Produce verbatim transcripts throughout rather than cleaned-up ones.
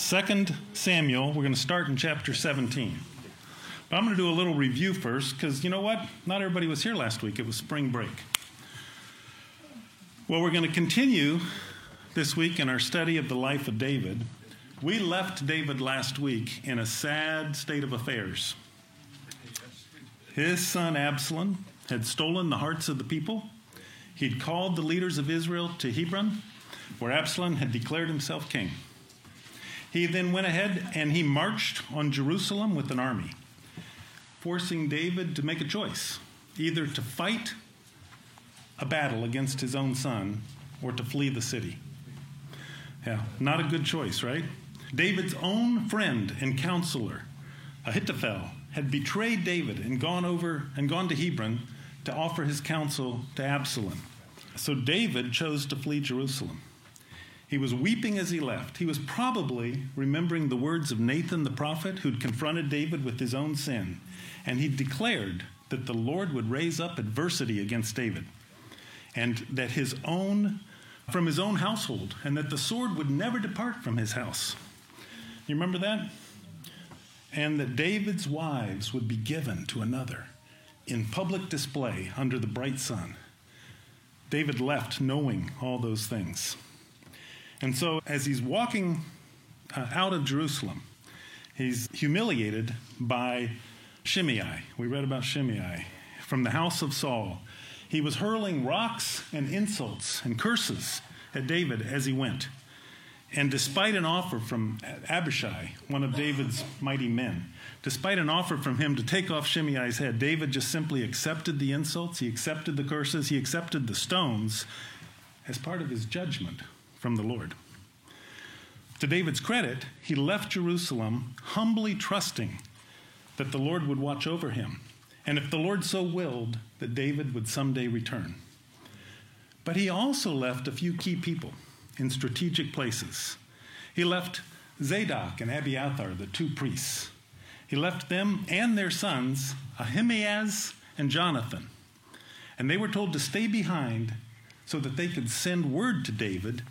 Second Samuel, we're going to start in chapter seventeen. But I'm going to do a little review first, because you know what? Not everybody was here last week. It was spring break. Well, we're going to continue this week in our study of the life of David. We left David last week in a sad state of affairs. His son Absalom had stolen the hearts of the people. He'd called the leaders of Israel to Hebron, where Absalom had declared himself king. He then went ahead and he marched on Jerusalem with an army, forcing David to make a choice, either to fight a battle against his own son or to flee the city. Yeah, not a good choice, right? David's own friend and counselor, Ahithophel, had betrayed David and gone over and gone to Hebron to offer his counsel to Absalom. So David chose to flee Jerusalem. He was weeping as he left. He was probably remembering the words of Nathan the prophet, who'd confronted David with his own sin. And he declared that the Lord would raise up adversity against David, and that his own, from his own household, and that the sword would never depart from his house. You remember that? And that David's wives would be given to another in public display under the bright sun. David left knowing all those things. And so as he's walking uh, out of Jerusalem, he's humiliated by Shimei. We read about Shimei from the house of Saul. He was hurling rocks and insults and curses at David as he went. And despite an offer from Abishai, one of David's mighty men, despite an offer from him to take off Shimei's head, David just simply accepted the insults, he accepted the curses, he accepted the stones as part of his judgment from the Lord. To David's credit, he left Jerusalem humbly trusting that the Lord would watch over him, and if the Lord so willed, that David would someday return. But he also left a few key people in strategic places. He left Zadok and Abiathar, the two priests. He left them and their sons, Ahimaaz and Jonathan. And they were told to stay behind so that they could send word to David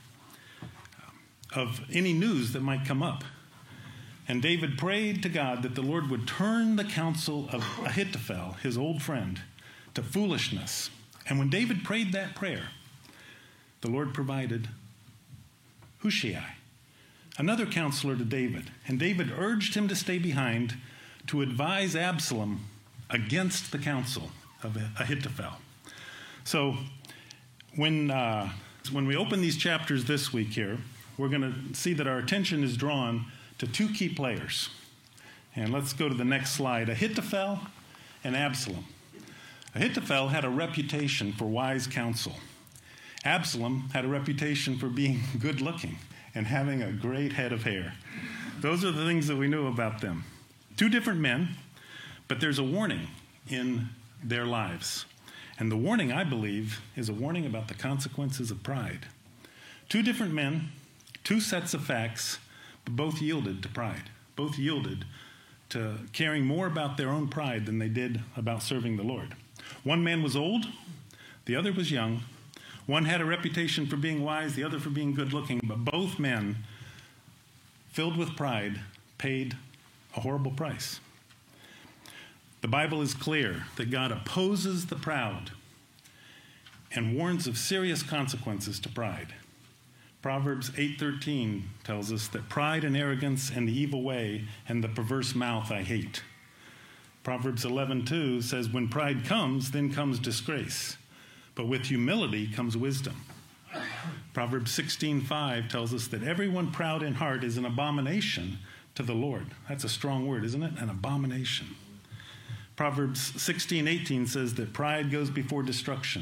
of any news that might come up. And David prayed to God that the Lord would turn the counsel of Ahithophel, his old friend, to foolishness. And when David prayed that prayer, the Lord provided Hushai, another counselor to David. And David urged him to stay behind to advise Absalom against the counsel of Ahithophel. So when, uh, when we open these chapters this week here, we're going to see that our attention is drawn to two key players. And let's go to the next slide. Ahithophel and Absalom. Ahithophel had a reputation for wise counsel. Absalom had a reputation for being good-looking and having a great head of hair. Those are the things that we knew about them. Two different men, but there's a warning in their lives. And the warning, I believe, is a warning about the consequences of pride. Two different men, two sets of facts, but both yielded to pride. Both yielded to caring more about their own pride than they did about serving the Lord. One man was old, the other was young. One had a reputation for being wise, the other for being good-looking, but both men, filled with pride, paid a horrible price. The Bible is clear that God opposes the proud and warns of serious consequences to pride. Proverbs eight thirteen tells us that pride and arrogance and the evil way and the perverse mouth I hate. Proverbs eleven two says, when pride comes, then comes disgrace, but with humility comes wisdom. Proverbs sixteen five tells us that everyone proud in heart is an abomination to the Lord. That's a strong word, isn't it? An abomination. Proverbs sixteen eighteen says that pride goes before destruction,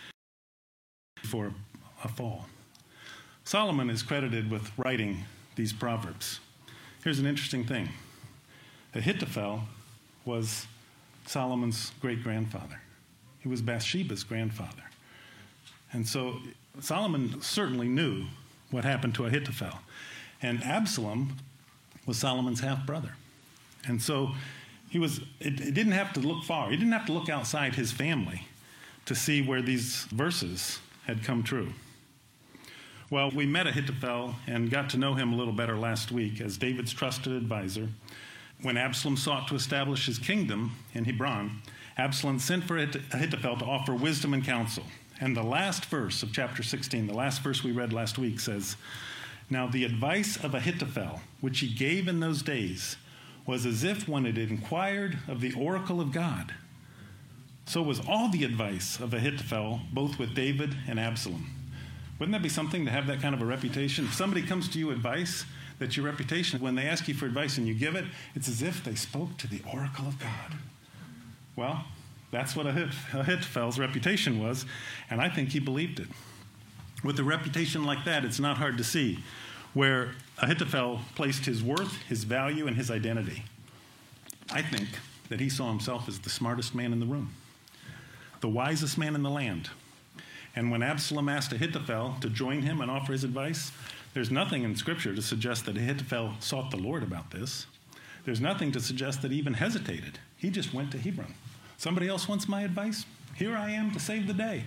before a fall. Solomon is credited with writing these proverbs. Here's an interesting thing. Ahithophel was Solomon's great-grandfather. He was Bathsheba's grandfather. And so Solomon certainly knew what happened to Ahithophel. And Absalom was Solomon's half-brother. And so he was. It, it didn't have to look far. He didn't have to look outside his family to see where these verses had come true. Well, we met Ahithophel and got to know him a little better last week as David's trusted advisor. When Absalom sought to establish his kingdom in Hebron, Absalom sent for Ahithophel to offer wisdom and counsel. And the last verse of chapter sixteen, the last verse we read last week, says, "Now the advice of Ahithophel, which he gave in those days, was as if one had inquired of the oracle of God. So was all the advice of Ahithophel, both with David and Absalom." Wouldn't that be something to have that kind of a reputation? If somebody comes to you advice, that your reputation, when they ask you for advice and you give it, it's as if they spoke to the oracle of God. Well, that's what Ahithophel's reputation was, and I think he believed it. With a reputation like that, it's not hard to see where Ahithophel placed his worth, his value, and his identity. I think that he saw himself as the smartest man in the room, the wisest man in the land. And when Absalom asked Ahithophel to join him and offer his advice, there's nothing in Scripture to suggest that Ahithophel sought the Lord about this. There's nothing to suggest that he even hesitated. He just went to Hebron. Somebody else wants my advice? Here I am to save the day.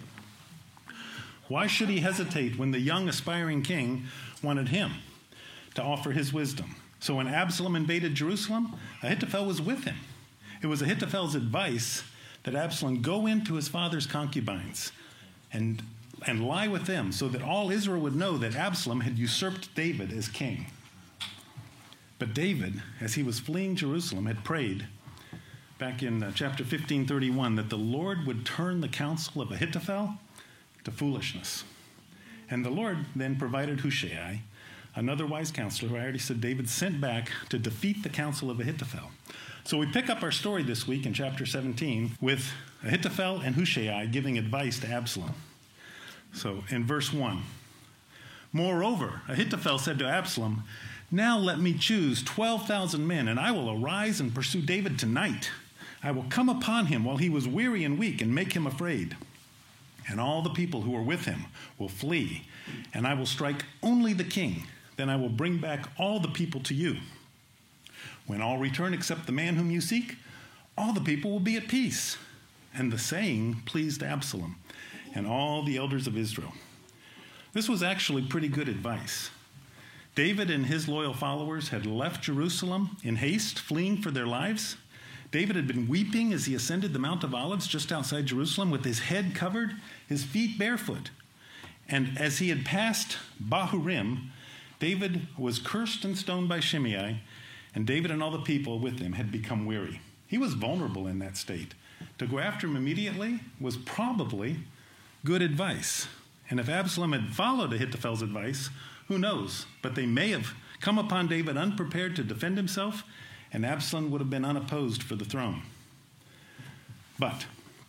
Why should he hesitate when the young aspiring king wanted him to offer his wisdom? So when Absalom invaded Jerusalem, Ahithophel was with him. It was Ahithophel's advice that Absalom go into his father's concubines and, and lie with them so that all Israel would know that Absalom had usurped David as king. But David, as he was fleeing Jerusalem, had prayed back in uh, chapter fifteen thirty-one that the Lord would turn the counsel of Ahithophel to foolishness. And the Lord then provided Hushai, another wise counselor, who I already said David sent back to defeat the counsel of Ahithophel. So we pick up our story this week in chapter seventeen with Ahithophel and Hushai giving advice to Absalom. So in verse one, "Moreover, Ahithophel said to Absalom, 'Now let me choose twelve thousand men, and I will arise and pursue David tonight. I will come upon him while he was weary and weak and make him afraid. And all the people who are with him will flee, and I will strike only the king. Then I will bring back all the people to you. When all return except the man whom you seek, all the people will be at peace.' And the saying pleased Absalom and all the elders of Israel." This was actually pretty good advice. David and his loyal followers had left Jerusalem in haste, fleeing for their lives. David had been weeping as he ascended the Mount of Olives just outside Jerusalem with his head covered, his feet barefoot. And as he had passed Bahurim, David was cursed and stoned by Shimei, and David and all the people with him had become weary. He was vulnerable in that state. To go after him immediately was probably good advice. And if Absalom had followed Ahithophel's advice, who knows? But they may have come upon David unprepared to defend himself, and Absalom would have been unopposed for the throne. But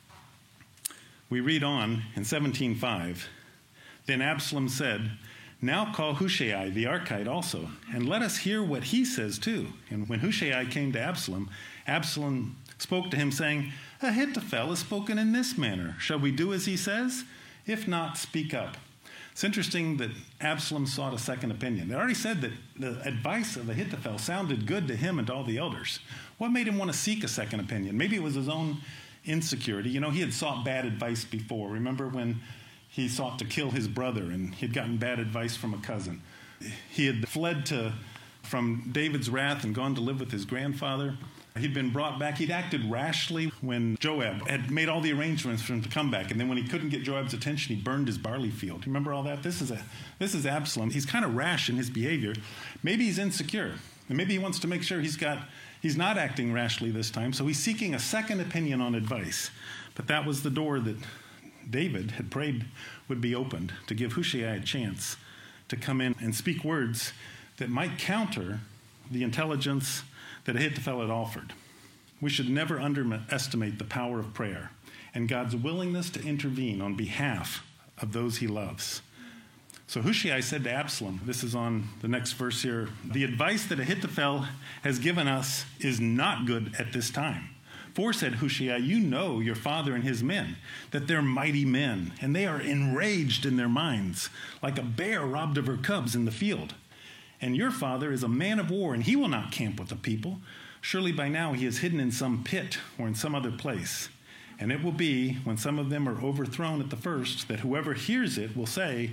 we read on in seventeen five, "Then Absalom said, 'Now call Hushai the Archite also, and let us hear what he says too.' And when Hushai came to Absalom, Absalom spoke to him, saying, 'Ahithophel has spoken in this manner. Shall we do as he says? If not, speak up.'" It's interesting that Absalom sought a second opinion. They already said that the advice of Ahithophel sounded good to him and to all the elders. What made him want to seek a second opinion? Maybe it was his own insecurity. You know, he had sought bad advice before. Remember when he sought to kill his brother and he'd gotten bad advice from a cousin? He had fled to, from David's wrath and gone to live with his grandfather. He'd been brought back. He'd acted rashly when Joab had made all the arrangements for him to come back. And then when he couldn't get Joab's attention, he burned his barley field. You remember all that? This is a this is Absalom. He's kind of rash in his behavior. Maybe he's insecure. And maybe he wants to make sure he's got he's not acting rashly this time. So he's seeking a second opinion on advice. But that was the door that David had prayed would be opened to give Hushai a chance to come in and speak words that might counter the intelligence that Ahithophel had offered. We should never underestimate the power of prayer and God's willingness to intervene on behalf of those he loves. So Hushai said to Absalom, this is on the next verse here, "The advice that Ahithophel has given us is not good at this time. For, said Hushai, you know your father and his men, that they're mighty men, and they are enraged in their minds, like a bear robbed of her cubs in the field. And your father is a man of war, and he will not camp with the people. Surely by now he is hidden in some pit or in some other place. And it will be, when some of them are overthrown at the first, that whoever hears it will say,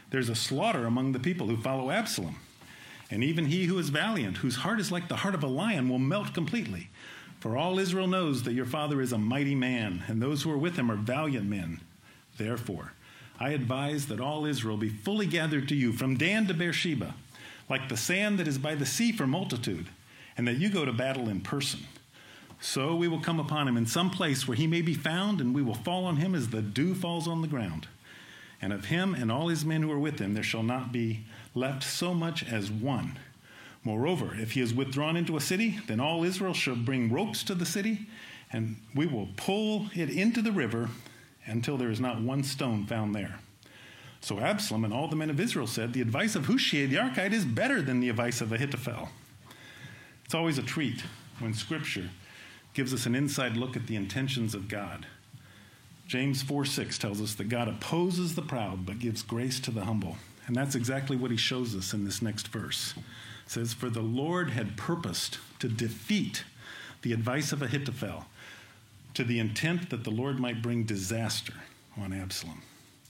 There's a slaughter among the people who follow Absalom. And even he who is valiant, whose heart is like the heart of a lion, will melt completely. For all Israel knows that your father is a mighty man, and those who are with him are valiant men. Therefore, I advise that all Israel be fully gathered to you from Dan to Beersheba, like the sand that is by the sea for multitude, and that you go to battle in person. So we will come upon him in some place where he may be found, and we will fall on him as the dew falls on the ground. And of him and all his men who are with him there shall not be left so much as one. Moreover, if he is withdrawn into a city, then all Israel shall bring ropes to the city, and we will pull it into the river until there is not one stone found there. So Absalom and all the men of Israel said, the advice of Hushai the Archite is better than the advice of Ahithophel. It's always a treat when Scripture gives us an inside look at the intentions of God. James four six tells us that God opposes the proud but gives grace to the humble. And that's exactly what he shows us in this next verse. It says, for the Lord had purposed to defeat the advice of Ahithophel to the intent that the Lord might bring disaster on Absalom.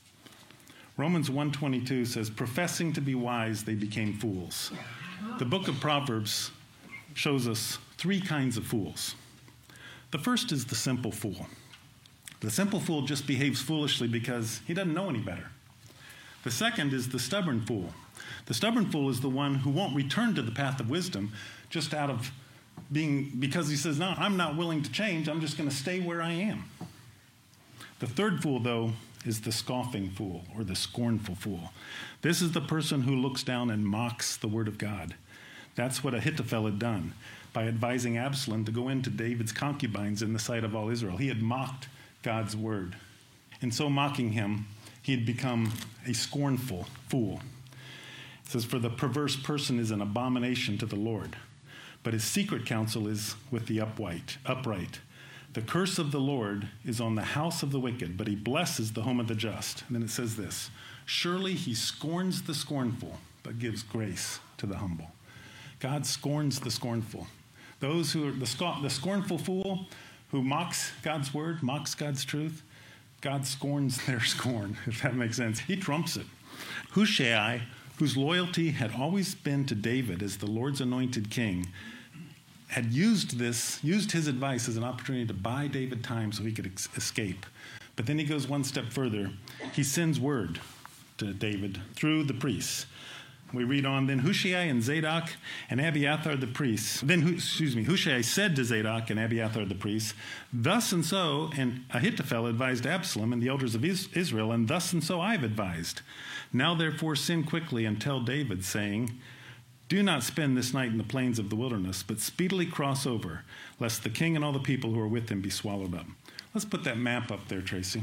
Romans one twenty-two says, professing to be wise, they became fools. The book of Proverbs shows us three kinds of fools. The first is the simple fool. The simple fool just behaves foolishly because he doesn't know any better. The second is the stubborn fool. The stubborn fool is the one who won't return to the path of wisdom just out of being, because he says, no, I'm not willing to change. I'm just going to stay where I am. The third fool, though, is the scoffing fool or the scornful fool. This is the person who looks down and mocks the word of God. That's what Ahithophel had done by advising Absalom to go into David's concubines in the sight of all Israel. He had mocked God's word. In so mocking him, he had become a scornful fool. It says, for the perverse person is an abomination to the Lord, but his secret counsel is with the upright. upright. The curse of the Lord is on the house of the wicked, but he blesses the home of the just. And then it says this, surely he scorns the scornful, but gives grace to the humble. God scorns the scornful. Those who are the, sc- the scornful fool who mocks God's word, mocks God's truth, God scorns their scorn, if that makes sense. He trumps it. Hushai, whose loyalty had always been to David as the Lord's anointed king, had used this, used his advice as an opportunity to buy David time so he could ex- escape. But then he goes one step further. He sends word to David through the priests. We read on, then Hushai and Zadok and Abiathar the priests, then, excuse me, Hushai said to Zadok and Abiathar the priests, thus and so, and Ahithophel advised Absalom and the elders of Israel, and thus and so I've advised. Now therefore send quickly and tell David, saying, do not spend this night in the plains of the wilderness, but speedily cross over, lest the king and all the people who are with him be swallowed up. Let's put that map up there, Tracy.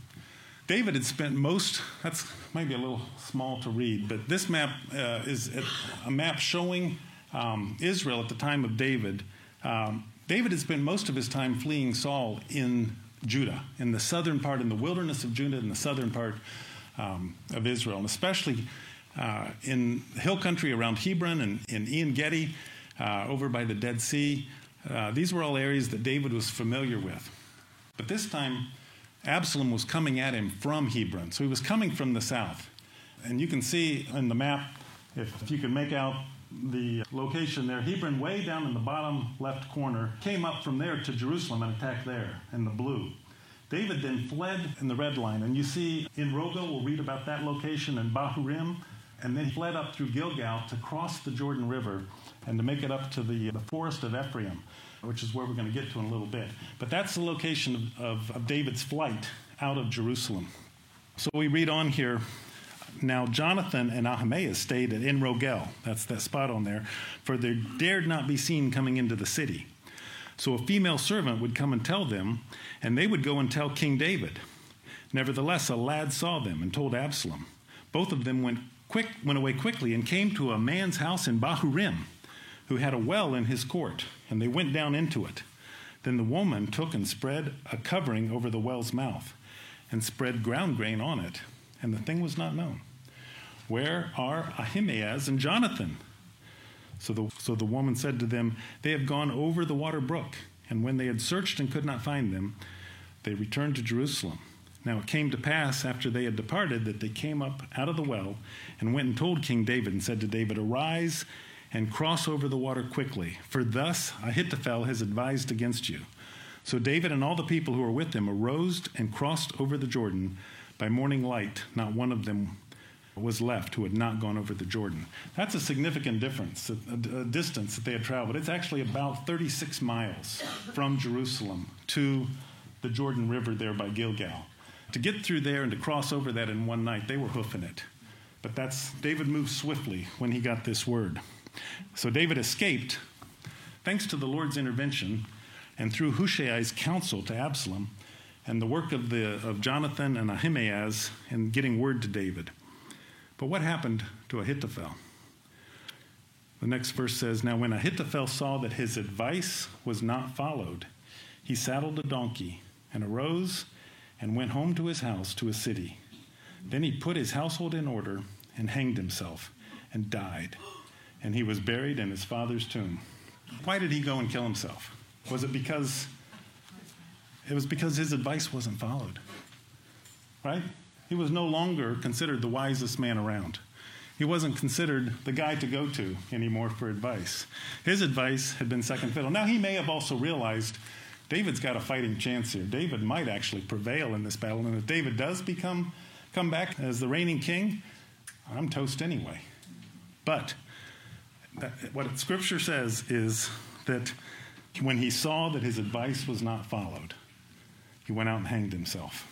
David had spent most, that's maybe a little small to read, but this map uh, is a map showing um, Israel at the time of David. Um, David had spent most of his time fleeing Saul in Judah, in the southern part, in the wilderness of Judah, in the southern part um, of Israel, and especially uh, in hill country around Hebron and in En Gedi, uh, over by the Dead Sea. Uh, these were all areas that David was familiar with. But this time, Absalom was coming at him from Hebron. So he was coming from the south. And you can see in the map, if, if you can make out the location there, Hebron way down in the bottom left corner, came up from there to Jerusalem and attacked there in the blue. David then fled in the red line. And you see in Rogel, we'll read about that location, in Bahurim. And then he fled up through Gilgal to cross the Jordan River and to make it up to the, the forest of Ephraim, which is where we're going to get to in a little bit. But that's the location of, of, of David's flight out of Jerusalem. So we read on here, now Jonathan and Ahimaaz stayed at En Rogel, that's that spot on there, for they dared not be seen coming into the city. So a female servant would come and tell them, and they would go and tell King David. Nevertheless, a lad saw them and told Absalom. Both of them went quick, went away quickly and came to a man's house in Bahurim, who had a well in his court, and they went down into it. Then the woman took and spread a covering over the well's mouth, and spread ground grain on it, and the thing was not known. Where are Ahimaaz and Jonathan? So the, so the woman said to them, they have gone over the water brook. And when they had searched and could not find them, they returned to Jerusalem. Now it came to pass after they had departed that they came up out of the well and went and told King David and said to David, "Arise and cross over the water quickly, for thus Ahithophel has advised against you." So David and all the people who were with him arose and crossed over the Jordan. By morning light, not one of them was left who had not gone over the Jordan. That's a significant difference, a, a, a distance that they had traveled. It's actually about thirty-six miles from Jerusalem to the Jordan River there by Gilgal. To get through there and to cross over that in one night, they were hoofing it. But that's David moved swiftly when he got this word. So David escaped, thanks to the Lord's intervention, and through Hushai's counsel to Absalom, and the work of the of Jonathan and Ahimaaz in getting word to David. But what happened to Ahithophel? The next verse says, "Now when Ahithophel saw that his advice was not followed, he saddled a donkey and arose and went home to his house, to his city. Then he put his household in order and hanged himself and died. And he was buried in his father's tomb." Why did he go and kill himself? Was it because it was because his advice wasn't followed? Right? He was no longer considered the wisest man around. He wasn't considered the guy to go to anymore for advice. His advice had been second fiddle. Now he may have also realized David's got a fighting chance here. David might actually prevail in this battle, and if David does become come back as the reigning king, I'm toast anyway. But that, what Scripture says is that when he saw that his advice was not followed, he went out and hanged himself.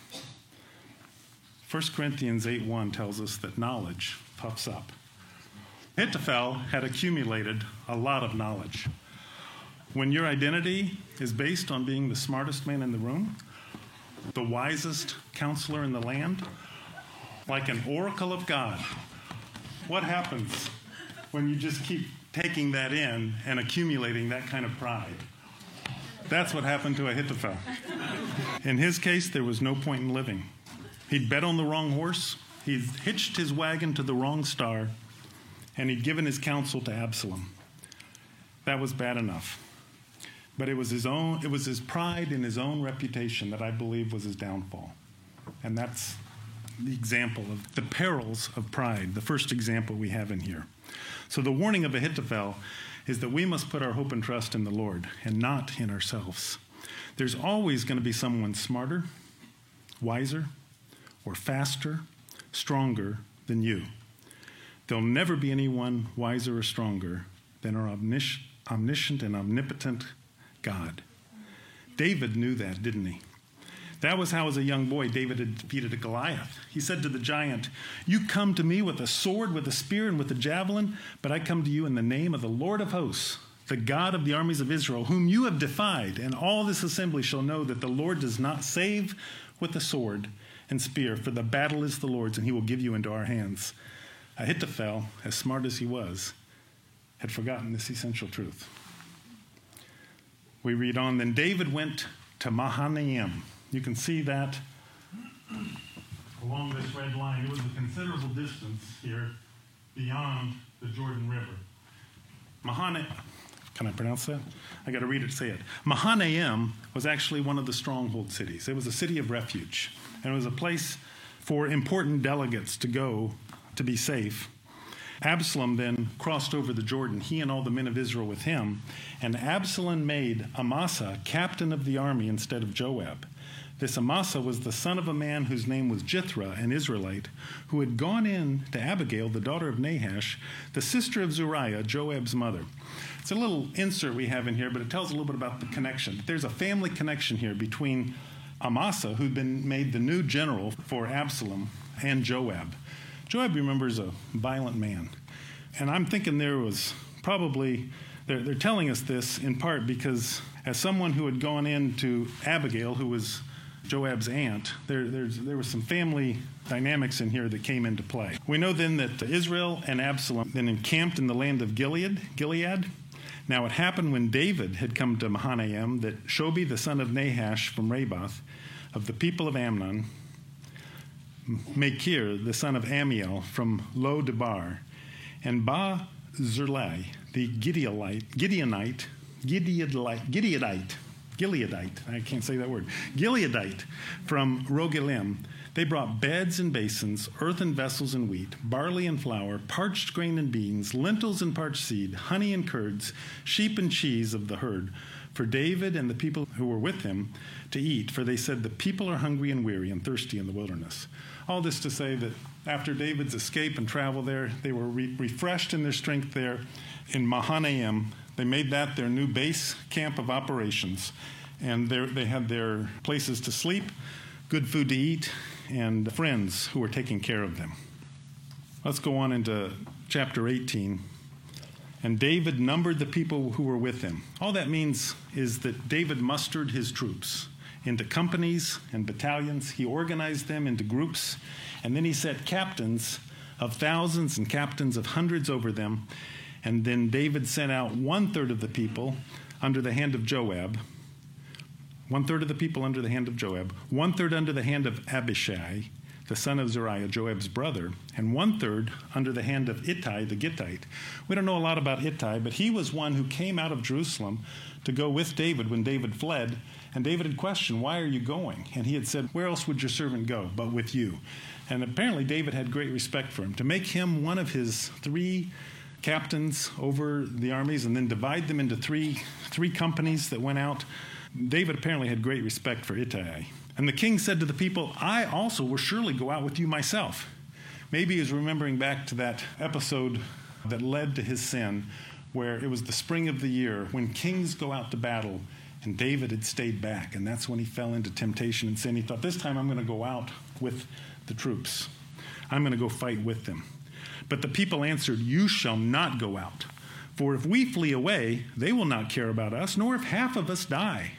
First Corinthians eight one tells us that knowledge puffs up. Ahithophel had accumulated a lot of knowledge. When your identity is based on being the smartest man in the room, the wisest counselor in the land, like an oracle of God, what happens when you just keep taking that in and accumulating that kind of pride? That's what happened to Ahithophel. In his case, there was no point in living. He'd bet on the wrong horse, he'd hitched his wagon to the wrong star, and he'd given his counsel to Absalom. That was bad enough. But it was his own, it was his pride in his own reputation that I believe was his downfall. And that's the example of the perils of pride, the first example we have in here. So the warning of Ahithophel is that we must put our hope and trust in the Lord and not in ourselves. There's always going to be someone smarter, wiser, or faster, stronger than you. There'll never be anyone wiser or stronger than our omnis- omniscient and omnipotent God. David knew that, didn't he? That was how, as a young boy, David had defeated a Goliath. He said to the giant, "You come to me with a sword, with a spear, and with a javelin, but I come to you in the name of the Lord of hosts, the God of the armies of Israel, whom you have defied, and all this assembly shall know that the Lord does not save with the sword and spear, for the battle is the Lord's, and he will give you into our hands." Ahithophel, as smart as he was, had forgotten this essential truth. We read on, "Then David went to Mahanaim." You can see that along this red line. It was a considerable distance here beyond the Jordan River. Mahanaim, can I pronounce that? I got to read it, say it. Mahanaim was actually one of the stronghold cities. It was a city of refuge, and it was a place for important delegates to go to be safe. Absalom then crossed over the Jordan, he and all the men of Israel with him, and Absalom made Amasa captain of the army instead of Joab. This Amasa was the son of a man whose name was Jithra, an Israelite, who had gone in to Abigail, the daughter of Nahash, the sister of Zuriah, Joab's mother. It's a little insert we have in here, but it tells a little bit about the connection. There's a family connection here between Amasa, who'd been made the new general for Absalom, and Joab. Joab, remember, is a violent man. And I'm thinking there was probably, they're, they're telling us this in part because as someone who had gone in to Abigail, who was Joab's aunt, there, there's, there was some family dynamics in here that came into play. We know then that Israel and Absalom then encamped in the land of Gilead. Gilead. Now it happened when David had come to Mahanaim that Shobi, the son of Nahash from Rabath, of the people of Ammon, Machir, the son of Amiel, from Lo Debar, and Ba-Zerlai, the Gideonite, Gideonite, Gideonite, Gideonite, Gileadite, I can't say that word, Gileadite from Rogelim. They brought beds and basins, earthen vessels and wheat, barley and flour, parched grain and beans, lentils and parched seed, honey and curds, sheep and cheese of the herd, for David and the people who were with him to eat, for they said, the people are hungry and weary and thirsty in the wilderness. All this to say that after David's escape and travel there, they were re- refreshed in their strength there in Mahanaim. They made that their new base camp of operations, and they had their places to sleep, good food to eat, and friends who were taking care of them. Let's go on into chapter eighteen. And David numbered the people who were with him. All that means is that David mustered his troops into companies and battalions. He organized them into groups, and then he set captains of thousands and captains of hundreds over them. And then David sent out one-third of the people under the hand of Joab, one-third of the people under the hand of Joab, one-third under the hand of Abishai, the son of Zeruiah, Joab's brother, and one-third under the hand of Ittai, the Gittite. We don't know a lot about Ittai, but he was one who came out of Jerusalem to go with David when David fled. And David had questioned, why are you going? And he had said, where else would your servant go but with you? And apparently David had great respect for him. To make him one of his three captains over the armies and then divide them into three, three companies that went out, David apparently had great respect for Ittai. And the king said to the people, I also will surely go out with you myself. Maybe he was remembering back to that episode that led to his sin, where it was the spring of the year when kings go out to battle, and David had stayed back. And that's when he fell into temptation and sin. He thought, this time I'm going to go out with the troops. I'm going to go fight with them. But the people answered, you shall not go out. For if we flee away, they will not care about us, nor if half of us die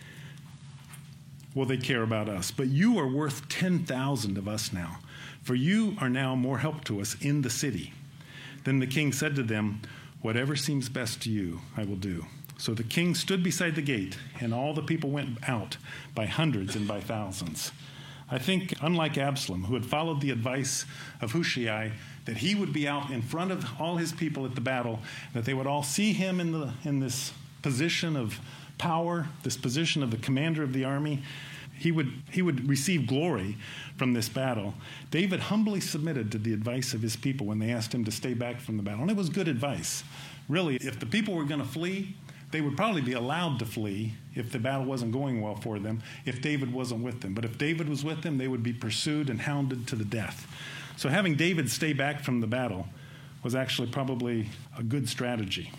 will they care about us. But you are worth ten thousand of us now, for you are now more help to us in the city. Then the king said to them, whatever seems best to you, I will do. So the king stood beside the gate, and all the people went out by hundreds and by thousands. I think, unlike Absalom, who had followed the advice of Hushai, that he would be out in front of all his people at the battle, that they would all see him in the in this position of power, this position of the commander of the army. He would he would receive glory from this battle. David humbly submitted to the advice of his people when they asked him to stay back from the battle. And it was good advice. Really, if the people were going to flee, they would probably be allowed to flee if the battle wasn't going well for them, if David wasn't with them. But if David was with them, they would be pursued and hounded to the death. So having David stay back from the battle was actually probably a good strategy.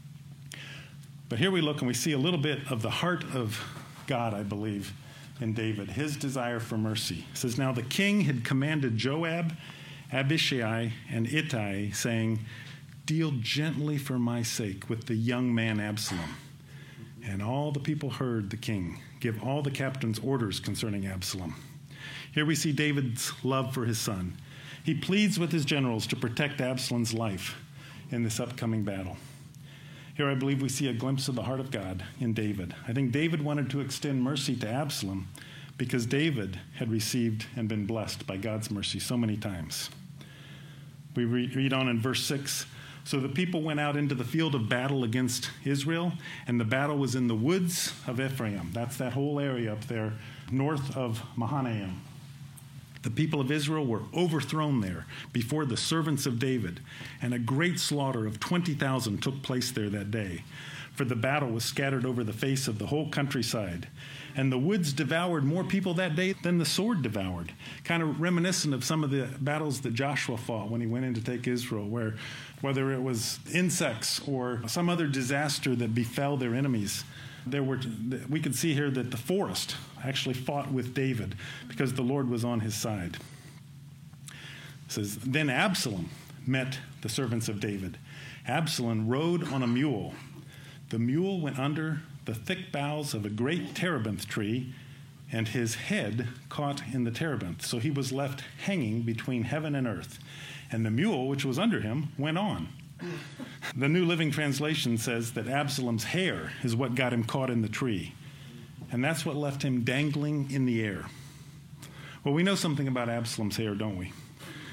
But here we look and we see a little bit of the heart of God, I believe, in David, his desire for mercy. It says, now the king had commanded Joab, Abishai, and Ittai, saying, deal gently for my sake with the young man Absalom. And all the people heard the king give all the captains orders concerning Absalom. Here we see David's love for his son. He pleads with his generals to protect Absalom's life in this upcoming battle. Here I believe we see a glimpse of the heart of God in David. I think David wanted to extend mercy to Absalom because David had received and been blessed by God's mercy so many times. We read on in verse six, so the people went out into the field of battle against Israel, and the battle was in the woods of Ephraim. That's that whole area up there north of Mahanaim. The people of Israel were overthrown there before the servants of David, and a great slaughter of twenty thousand took place there that day. For the battle was scattered over the face of the whole countryside. And the woods devoured more people that day than the sword devoured. Kind of reminiscent of some of the battles that Joshua fought when he went in to take Israel, where whether it was insects or some other disaster that befell their enemies, there were, we could see here that the forest actually fought with David because the Lord was on his side. It says, then Absalom met the servants of David. Absalom rode on a mule. The mule went under the thick boughs of a great terebinth tree, and his head caught in the terebinth. So he was left hanging between heaven and earth. And the mule, which was under him, went on. The New Living Translation says that Absalom's hair is what got him caught in the tree. And that's what left him dangling in the air. Well, we know something about Absalom's hair, don't we?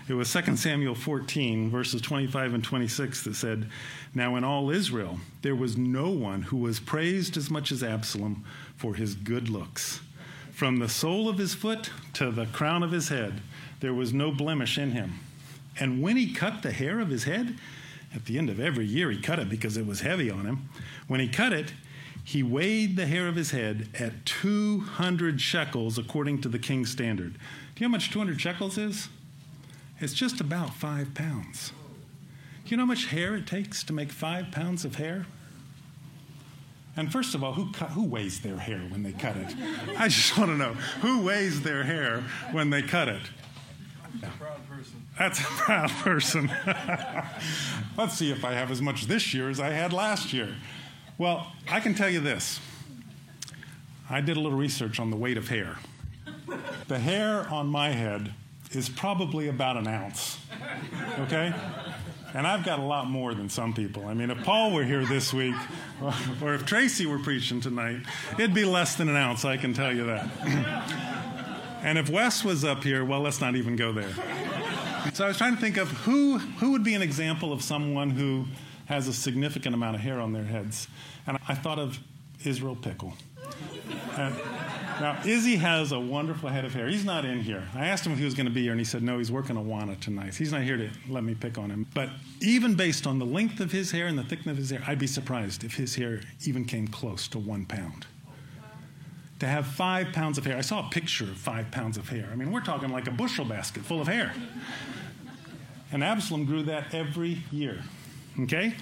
It was Second Samuel fourteen, verses twenty-five and twenty-six that said, "Now in all Israel there was no one who was praised as much as Absalom for his good looks. From the sole of his foot to the crown of his head, there was no blemish in him. And when he cut the hair of his head," at the end of every year he cut it because it was heavy on him, "when he cut it, he weighed the hair of his head at two hundred shekels according to the king's standard." Do you know how much two hundred shekels is? It's just about five pounds. Do you know how much hair it takes to make five pounds of hair? And first of all, who cut, who weighs their hair when they cut it? I just want to know, who weighs their hair when they cut it? That's a proud person. That's a proud person. Let's see if I have as much this year as I had last year. Well, I can tell you this. I did a little research on the weight of hair. The hair on my head is probably about an ounce, okay? And I've got a lot more than some people. I mean, if Paul were here this week, or if Tracy were preaching tonight, it'd be less than an ounce, I can tell you that. And if Wes was up here, well, let's not even go there. So I was trying to think of who, who would be an example of someone who has a significant amount of hair on their heads. And I thought of Israel Pickle. And now, Izzy has a wonderful head of hair. He's not in here. I asked him if he was going to be here, and he said, no, he's working Awana tonight. He's not here to let me pick on him. But even based on the length of his hair and the thickness of his hair, I'd be surprised if his hair even came close to one pound. To have five pounds of hair. I saw a picture of five pounds of hair. I mean, we're talking like a bushel basket full of hair. And Absalom grew that every year. Okay?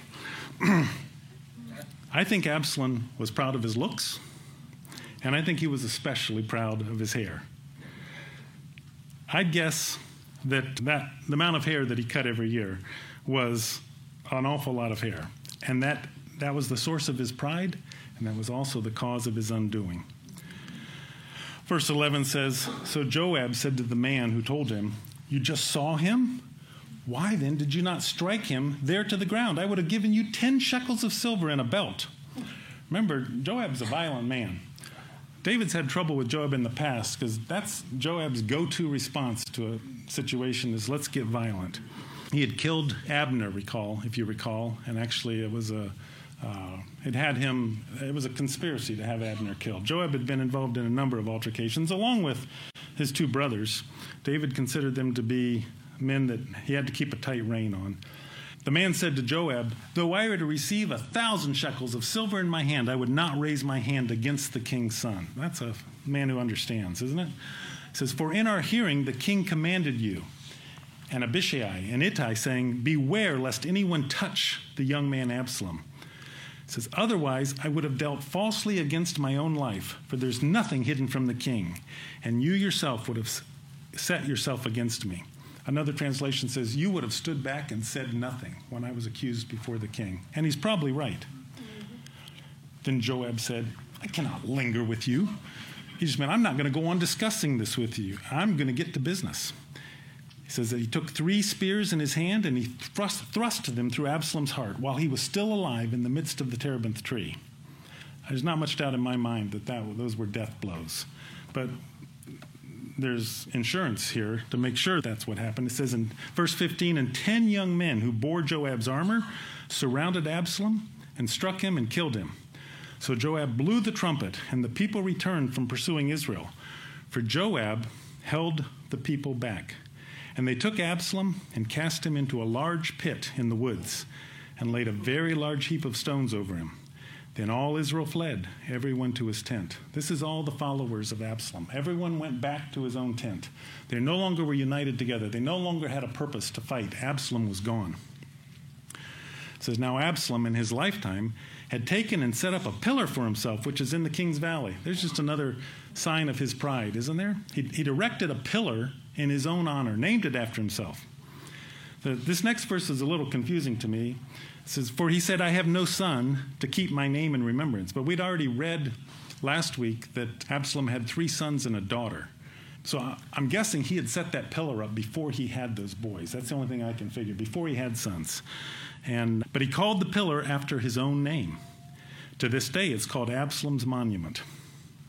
I think Absalom was proud of his looks. And I think he was especially proud of his hair. I'd guess that, that the amount of hair that he cut every year was an awful lot of hair. And that, that was the source of his pride, and that was also the cause of his undoing. Verse eleven says, "So Joab said to the man who told him, 'You just saw him? Why then did you not strike him there to the ground? I would have given you ten shekels of silver and a belt.'" Remember, Joab's a violent man. David's had trouble with Joab in the past because that's Joab's go-to response to a situation is, let's get violent. He had killed Abner, recall, if you recall, and actually it was a, uh, it had him, it was a conspiracy to have Abner killed. Joab had been involved in a number of altercations along with his two brothers. David considered them to be men that he had to keep a tight rein on. The man said to Joab, "Though I were to receive a thousand shekels of silver in my hand, I would not raise my hand against the king's son." That's a man who understands, isn't it? It says, "For in our hearing the king commanded you, and Abishai and Ittai, saying, 'Beware lest anyone touch the young man Absalom.' It says, 'Otherwise I would have dealt falsely against my own life, for there's nothing hidden from the king, and you yourself would have set yourself against me.'" Another translation says, "You would have stood back and said nothing when I was accused before the king." And he's probably right. Mm-hmm. Then Joab said, "I cannot linger with you." He just meant, I'm not going to go on discussing this with you. I'm going to get to business. He says that he took three spears in his hand and he thrust, thrust them through Absalom's heart while he was still alive in the midst of the terebinth tree. There's not much doubt in my mind that, that those were death blows. But there's insurance here to make sure that's what happened. It says in verse fifteen, "And ten young men who bore Joab's armor surrounded Absalom and struck him and killed him. So Joab blew the trumpet, and the people returned from pursuing Israel. For Joab held the people back. And they took Absalom and cast him into a large pit in the woods, and laid a very large heap of stones over him. Then all Israel fled, everyone to his tent." This is all the followers of Absalom. Everyone went back to his own tent. They no longer were united together. They no longer had a purpose to fight. Absalom was gone. It says, "Now Absalom in his lifetime had taken and set up a pillar for himself, which is in the king's valley." There's just another sign of his pride, isn't there? He'd, he'd erected a pillar in his own honor, named it after himself. The, this next verse is a little confusing to me. It says, "For he said, I have no son to keep my name in remembrance." But we'd already read last week that Absalom had three sons and a daughter. So I'm guessing he had set that pillar up before he had those boys. That's the only thing I can figure, before he had sons. And but he called the pillar after his own name. To this day, it's called Absalom's monument.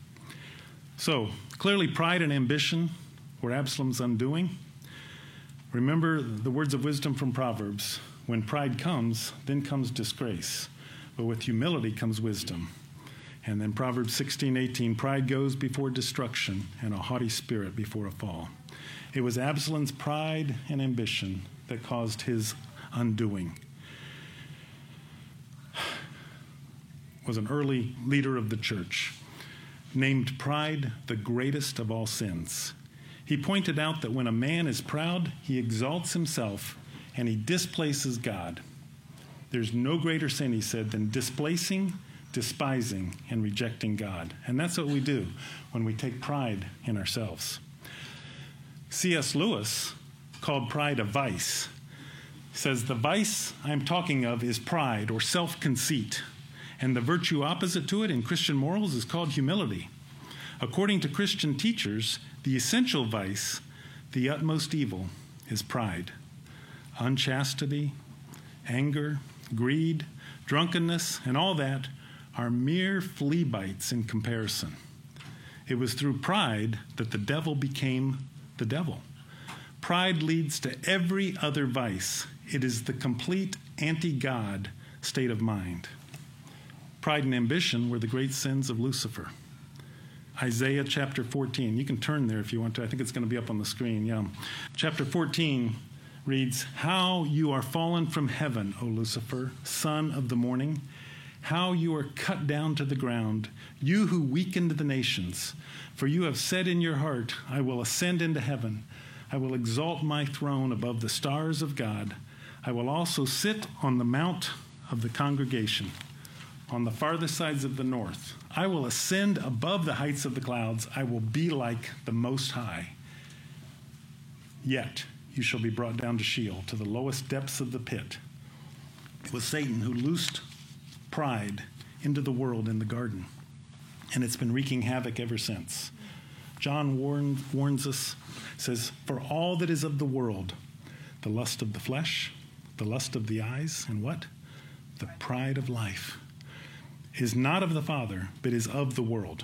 So clearly pride and ambition were Absalom's undoing. Remember the words of wisdom from Proverbs. When pride comes, then comes disgrace. But with humility comes wisdom. And then Proverbs sixteen eighteen, pride goes before destruction, and a haughty spirit before a fall. It was Absalom's pride and ambition that caused his undoing. Was an early leader of the church, named pride the greatest of all sins. He pointed out that when a man is proud, he exalts himself and he displaces God. There's no greater sin, he said, than displacing, despising, and rejecting God. And that's what we do when we take pride in ourselves. C S Lewis called pride a vice. He says, the vice I'm talking of is pride or self-conceit. And the virtue opposite to it in Christian morals is called humility. According to Christian teachers, the essential vice, the utmost evil, is pride. Unchastity, anger, greed, drunkenness, and all that are mere flea bites in comparison. It was through pride that the devil became the devil. Pride leads to every other vice. It is the complete anti-God state of mind. Pride and ambition were the great sins of Lucifer. Isaiah chapter fourteen. You can turn there if you want to. I think it's going to be up on the screen. Yeah. Chapter fourteen reads, how you are fallen from heaven, O Lucifer, son of the morning. How you are cut down to the ground, you who weakened the nations. For you have said in your heart, I will ascend into heaven. I will exalt my throne above the stars of God. I will also sit on the mount of the congregation, on the farthest sides of the north. I will ascend above the heights of the clouds. I will be like the Most High. Yet you shall be brought down to Sheol, to the lowest depths of the pit. It was Satan who loosed pride into the world in the garden, and it's been wreaking havoc ever since. John warn, warns us, says, for all that is of the world, the lust of the flesh, the lust of the eyes, and what? The pride of life, is not of the Father, but is of the world.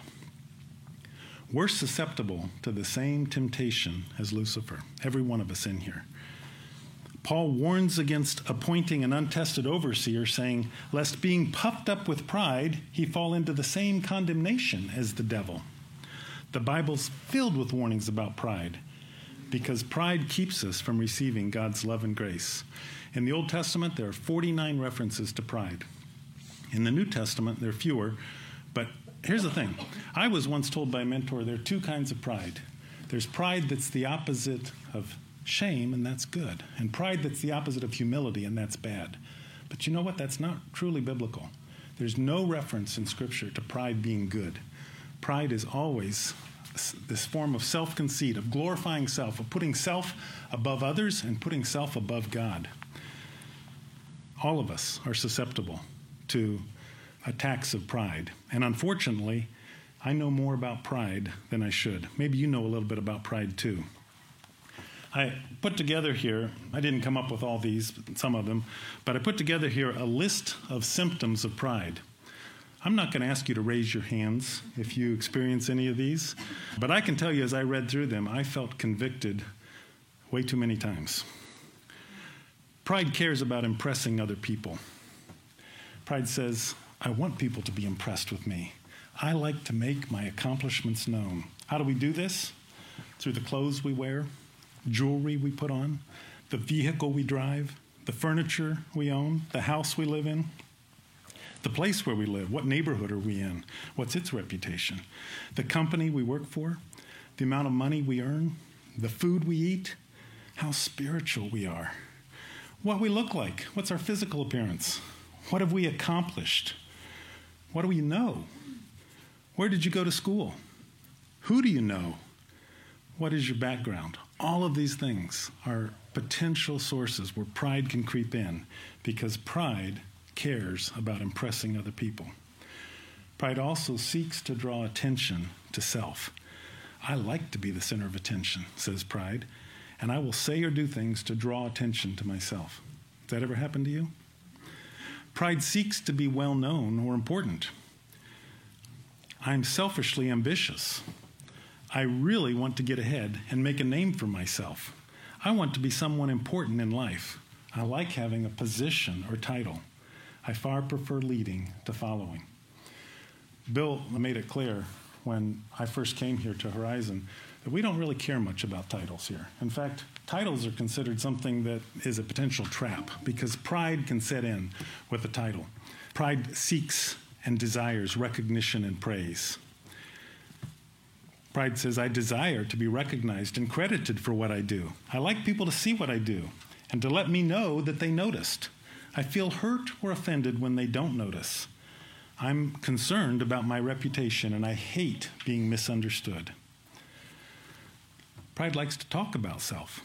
We're susceptible to the same temptation as Lucifer, every one of us in here. Paul warns against appointing an untested overseer, saying, lest being puffed up with pride, he fall into the same condemnation as the devil. The Bible's filled with warnings about pride, because pride keeps us from receiving God's love and grace. In the Old Testament, there are forty-nine references to pride. In the New Testament, there are fewer, but here's the thing. I was once told by a mentor there are two kinds of pride. There's pride that's the opposite of shame, and that's good. And pride that's the opposite of humility, and that's bad. But you know what? That's not truly biblical. There's no reference in Scripture to pride being good. Pride is always this form of self-conceit, of glorifying self, of putting self above others and putting self above God. All of us are susceptible to attacks of pride. And unfortunately, I know more about pride than I should. Maybe you know a little bit about pride too. I put together here, I didn't come up with all these, some of them, but I put together here a list of symptoms of pride. I'm not going to ask you to raise your hands if you experience any of these, but I can tell you as I read through them, I felt convicted way too many times. Pride cares about impressing other people. Pride says, I want people to be impressed with me. I like to make my accomplishments known. How do we do this? Through the clothes we wear, jewelry we put on, the vehicle we drive, the furniture we own, the house we live in, the place where we live. What neighborhood are we in? What's its reputation? The company we work for, the amount of money we earn, the food we eat, how spiritual we are, what we look like, what's our physical appearance, what have we accomplished, what do we know, where did you go to school, who do you know, what is your background? All of these things are potential sources where pride can creep in, because pride cares about impressing other people. Pride also seeks to draw attention to self. I like to be the center of attention, says pride, and I will say or do things to draw attention to myself. Has that ever happened to you? Pride seeks to be well known or important. I'm selfishly ambitious. I really want to get ahead and make a name for myself. I want to be someone important in life. I like having a position or title. I far prefer leading to following. Bill made it clear when I first came here to Horizon that we don't really care much about titles here. In fact, titles are considered something that is a potential trap because pride can set in with a title. Pride seeks and desires recognition and praise. Pride says, I desire to be recognized and credited for what I do. I like people to see what I do and to let me know that they noticed. I feel hurt or offended when they don't notice. I'm concerned about my reputation, and I hate being misunderstood. Pride likes to talk about self.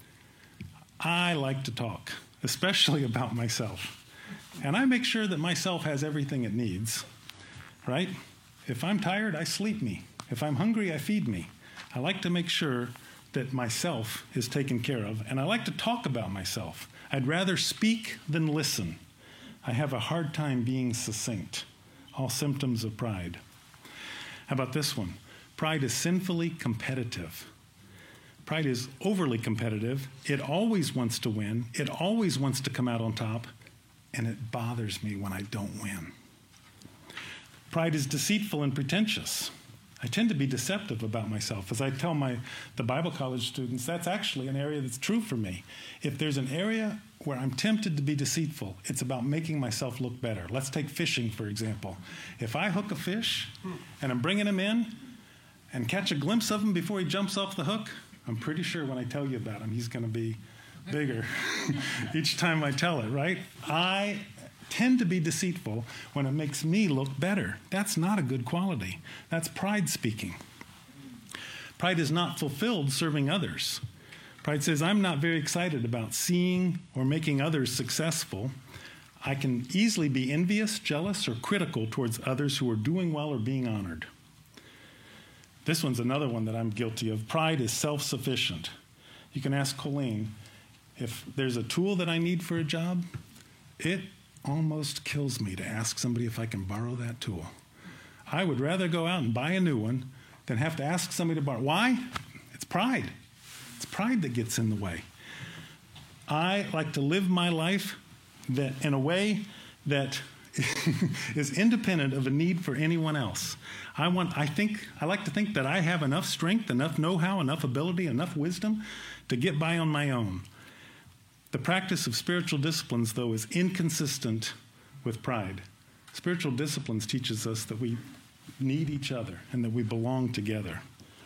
I like to talk, especially about myself. And I make sure that myself has everything it needs, right? If I'm tired, I sleep me. If I'm hungry, I feed me. I like to make sure that myself is taken care of, and I like to talk about myself. I'd rather speak than listen. I have a hard time being succinct. All symptoms of pride. How about this one? Pride is sinfully competitive. Pride is overly competitive. It always wants to win. It always wants to come out on top, and it bothers me when I don't win. Pride is deceitful and pretentious. I tend to be deceptive about myself. As I tell my the Bible college students, that's actually an area that's true for me. If there's an area where I'm tempted to be deceitful, it's about making myself look better. Let's take fishing, for example. If I hook a fish and I'm bringing him in and catch a glimpse of him before he jumps off the hook, I'm pretty sure when I tell you about him, he's going to be bigger each time I tell it, right? I tend to be deceitful when it makes me look better. That's not a good quality. That's pride speaking. Pride is not fulfilled serving others. Pride says, I'm not very excited about seeing or making others successful. I can easily be envious, jealous, or critical towards others who are doing well or being honored. This one's another one that I'm guilty of. Pride is self-sufficient. You can ask Colleen, if there's a tool that I need for a job, it almost kills me to ask somebody if I can borrow that tool. I would rather go out and buy a new one than have to ask somebody to borrow. Why? It's pride. It's pride that gets in the way. I like to live my life that in a way that is independent of a need for anyone else. I want. I think. I like to think that I have enough strength, enough know-how, enough ability, enough wisdom to get by on my own. The practice of spiritual disciplines, though, is inconsistent with pride. Spiritual disciplines teaches us that we need each other and that we belong together.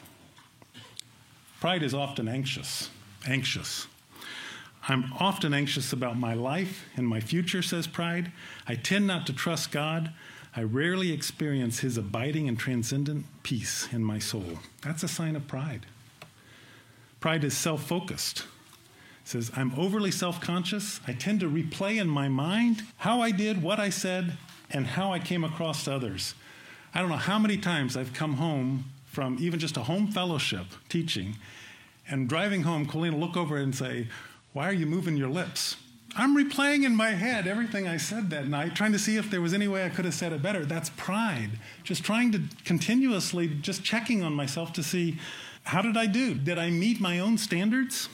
Pride is often anxious. Anxious. I'm often anxious about my life and my future, says pride. I tend not to trust God. I rarely experience his abiding and transcendent peace in my soul. That's a sign of pride. Pride is self-focused. It says, I'm overly self-conscious. I tend to replay in my mind how I did, what I said, and how I came across to others. I don't know how many times I've come home from even just a home fellowship teaching, and driving home, Colleen will look over and say, why are you moving your lips? I'm replaying in my head everything I said that night, trying to see if there was any way I could have said it better. That's pride. Just trying to continuously, just checking on myself to see, how did I do? Did I meet my own standards?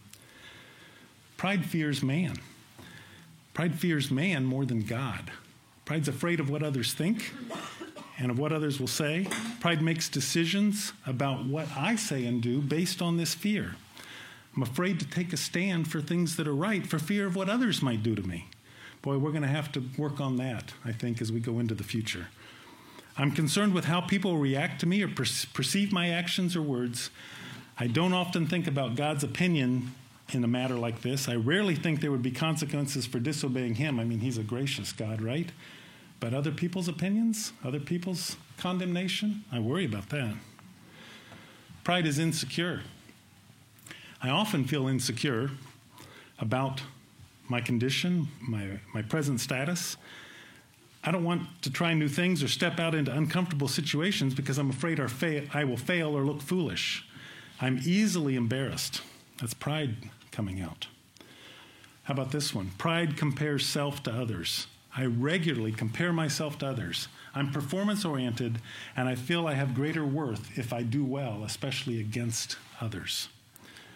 Pride fears man. Pride fears man more than God. Pride's afraid of what others think and of what others will say. Pride makes decisions about what I say and do based on this fear. I'm afraid to take a stand for things that are right for fear of what others might do to me. Boy, we're going to have to work on that, I think, as we go into the future. I'm concerned with how people react to me or per- perceive my actions or words. I don't often think about God's opinion in a matter like this. I rarely think there would be consequences for disobeying him. I mean, he's a gracious God, right? But other people's opinions, other people's condemnation, I worry about that. Pride is insecure. I often feel insecure about my condition, my, my present status. I don't want to try new things or step out into uncomfortable situations because I'm afraid our fa- I will fail or look foolish. I'm easily embarrassed. That's pride coming out. How about this one? Pride compares self to others. I regularly compare myself to others. I'm performance-oriented, and I feel I have greater worth if I do well, especially against others.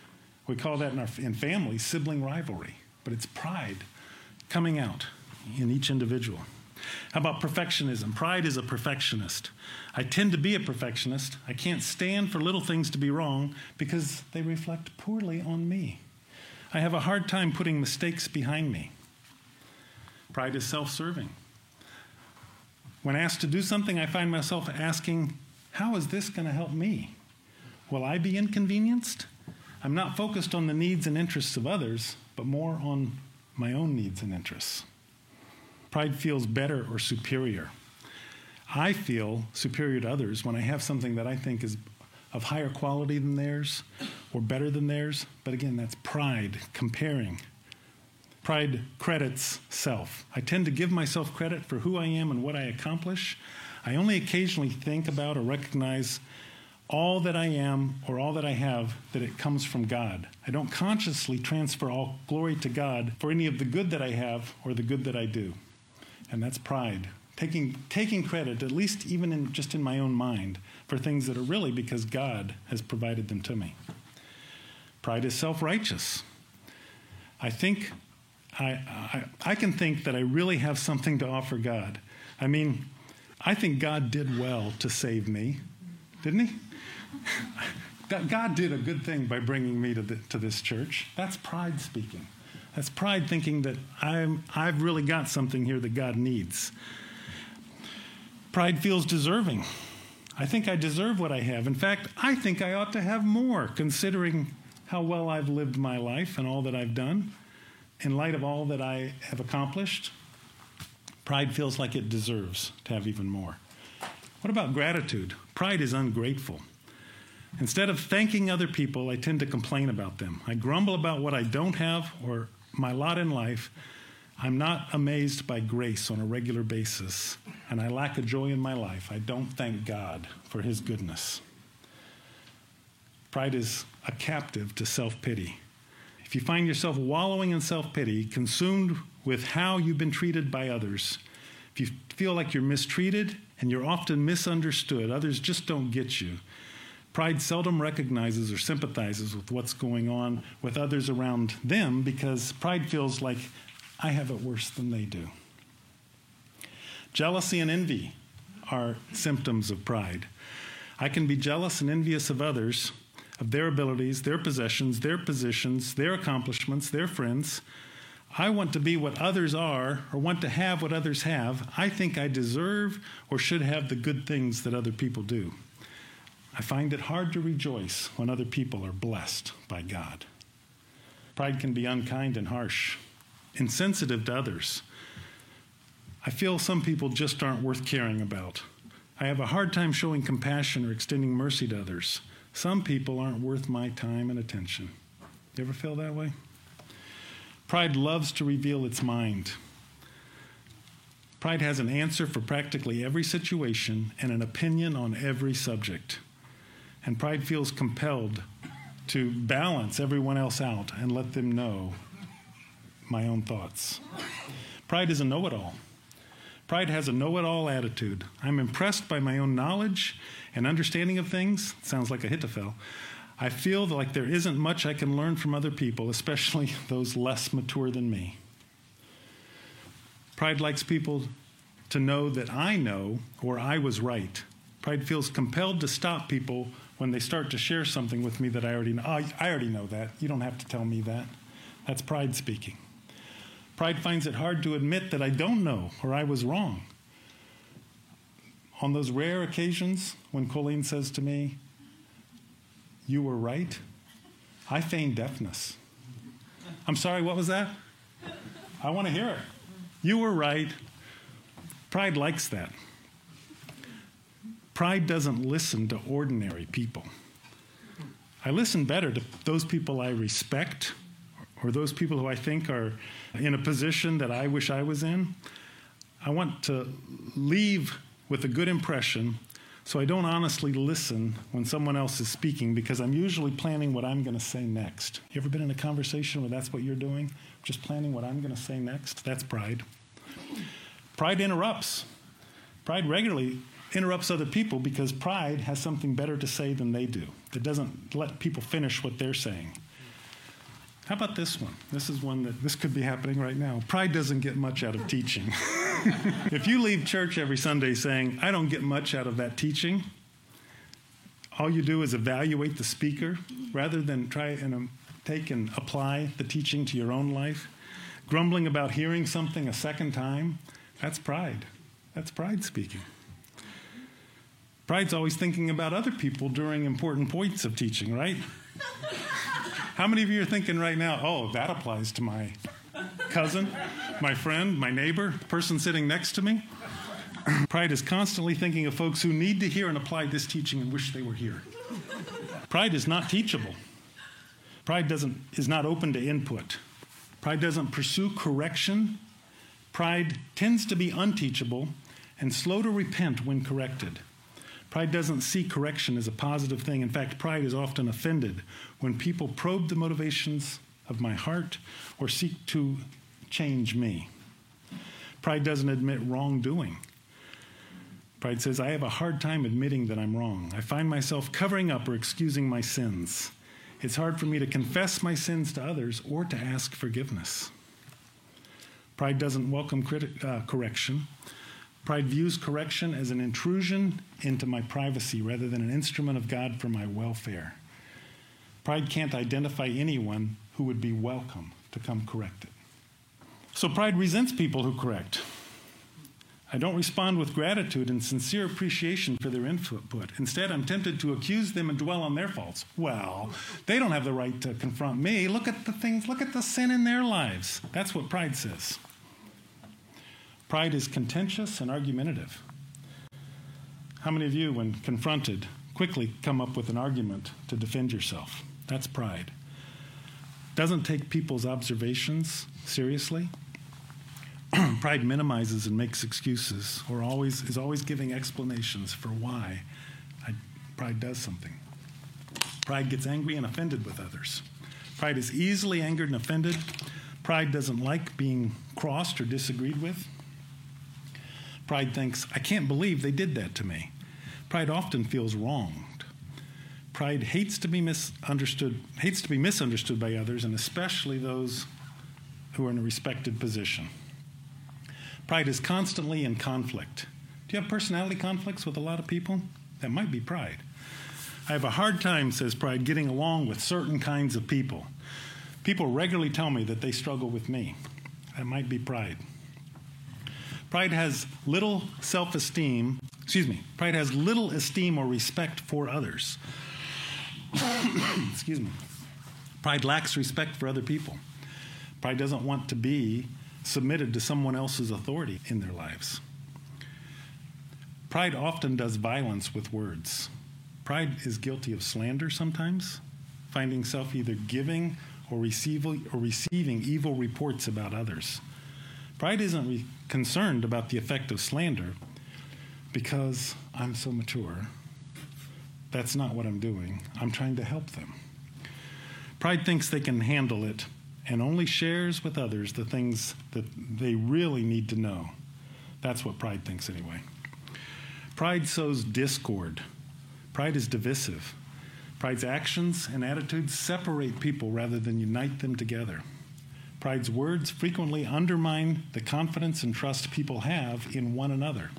We call that in, our, in families sibling rivalry, but it's pride coming out in each individual. How about perfectionism? Pride is a perfectionist. I tend to be a perfectionist. I can't stand for little things to be wrong because they reflect poorly on me. I have a hard time putting mistakes behind me. Pride is self-serving. When asked to do something, I find myself asking, how is this going to help me? Will I be inconvenienced? I'm not focused on the needs and interests of others, but more on my own needs and interests. Pride feels better or superior. I feel superior to others when I have something that I think is of higher quality than theirs or better than theirs. But again, that's pride, comparing. Pride credits self. I tend to give myself credit for who I am and what I accomplish. I only occasionally think about or recognize all that I am or all that I have, that it comes from God. I don't consciously transfer all glory to God for any of the good that I have or the good that I do. And that's pride. Taking, taking credit, at least even in, just in my own mind, for things that are really because God has provided them to me. Pride is self-righteous. I think, I, I, I can think that I really have something to offer God. I mean, I think God did well to save me, didn't he? God did a good thing by bringing me to, the, to this church. That's pride speaking. That's pride thinking that I'm, I've really got something here that God needs. Pride feels deserving. I think I deserve what I have. In fact, I think I ought to have more, considering how well I've lived my life and all that I've done. In light of all that I have accomplished, pride feels like it deserves to have even more. What about gratitude? Pride is ungrateful. Instead of thanking other people, I tend to complain about them. I grumble about what I don't have or my lot in life. I'm not amazed by grace on a regular basis, and I lack a joy in my life. I don't thank God for his goodness. Pride is a captive to self-pity. If you find yourself wallowing in self-pity, consumed with how you've been treated by others, if you feel like you're mistreated and you're often misunderstood, others just don't get you, pride seldom recognizes or sympathizes with what's going on with others around them because pride feels like I have it worse than they do. Jealousy and envy are symptoms of pride. I can be jealous and envious of others, of their abilities, their possessions, their positions, their accomplishments, their friends. I want to be what others are or want to have what others have. I think I deserve or should have the good things that other people do. I find it hard to rejoice when other people are blessed by God. Pride can be unkind and harsh, insensitive to others. I feel some people just aren't worth caring about. I have a hard time showing compassion or extending mercy to others. Some people aren't worth my time and attention. You ever feel that way? Pride loves to reveal its mind. Pride has an answer for practically every situation and an opinion on every subject. And pride feels compelled to balance everyone else out and let them know my own thoughts. Pride is a know-it-all. Pride has a know-it-all attitude. I'm impressed by my own knowledge and understanding of things. Sounds like Ahithophel. I feel like there isn't much I can learn from other people, especially those less mature than me. Pride likes people to know that I know or I was right. Pride feels compelled to stop people when they start to share something with me that I already know. Oh, I already know that. You don't have to tell me that. That's pride speaking. Pride finds it hard to admit that I don't know or I was wrong. On those rare occasions when Colleen says to me, "You were right," I feign deafness. I'm sorry, what was that? I want to hear it. You were right. Pride likes that. Pride doesn't listen to ordinary people. I listen better to those people I respect or those people who I think are in a position that I wish I was in. I want to leave with a good impression, so I don't honestly listen when someone else is speaking because I'm usually planning what I'm going to say next. You ever been in a conversation where that's what you're doing? Just planning what I'm going to say next? That's pride. Pride interrupts. Pride regularly interrupts other people because pride has something better to say than they do. It doesn't let people finish what they're saying. How about this one? This is one that this could be happening right now. Pride doesn't get much out of teaching. If you leave church every Sunday saying, I don't get much out of that teaching, all you do is evaluate the speaker rather than try and um, take and apply the teaching to your own life. Grumbling about hearing something a second time, that's pride. That's pride speaking. Pride's always thinking about other people during important points of teaching, right? How many of you are thinking right now, oh, that applies to my cousin, my friend, my neighbor, the person sitting next to me? Pride is constantly thinking of folks who need to hear and apply this teaching and wish they were here. Pride is not teachable. Pride doesn't is not open to input. Pride doesn't pursue correction. Pride tends to be unteachable and slow to repent when corrected. Pride doesn't see correction as a positive thing. In fact, pride is often offended when people probe the motivations of my heart or seek to change me. Pride doesn't admit wrongdoing. Pride says, I have a hard time admitting that I'm wrong. I find myself covering up or excusing my sins. It's hard for me to confess my sins to others or to ask forgiveness. Pride doesn't welcome criti- uh, correction. Pride views correction as an intrusion into my privacy rather than an instrument of God for my welfare. Pride can't identify anyone who would be welcome to come correct it. So pride resents people who correct. I don't respond with gratitude and sincere appreciation for their input. Instead, I'm tempted to accuse them and dwell on their faults. Well, they don't have the right to confront me. Look at the things, look at the sin in their lives. That's what pride says. Pride is contentious and argumentative. How many of you, when confronted, quickly come up with an argument to defend yourself? That's pride. Doesn't take people's observations seriously. Pride minimizes and makes excuses, or always is always giving explanations for why I, pride does something. Pride gets angry and offended with others. Pride is easily angered and offended. Pride doesn't like being crossed or disagreed with. Pride thinks, I can't believe they did that to me. Pride often feels wronged. Pride hates to be misunderstood, hates to be misunderstood by others, and especially those who are in a respected position. Pride is constantly in conflict. Do you have personality conflicts with a lot of people? That might be pride. I have a hard time, says pride, getting along with certain kinds of people. People regularly tell me that they struggle with me. That might be pride. Pride has little self-esteem, excuse me, pride has little esteem or respect for others. Excuse me. Pride lacks respect for other people. Pride doesn't want to be submitted to someone else's authority in their lives. Pride often does violence with words. Pride is guilty of slander sometimes, finding self either giving or receiving, or receiving evil reports about others. Pride isn't re- concerned about the effect of slander because I'm so mature. That's not what I'm doing. I'm trying to help them. Pride thinks they can handle it and only shares with others the things that they really need to know. That's what pride thinks anyway. Pride sows discord. Pride is divisive. Pride's actions and attitudes separate people rather than unite them together. Pride's words frequently undermine the confidence and trust people have in one another.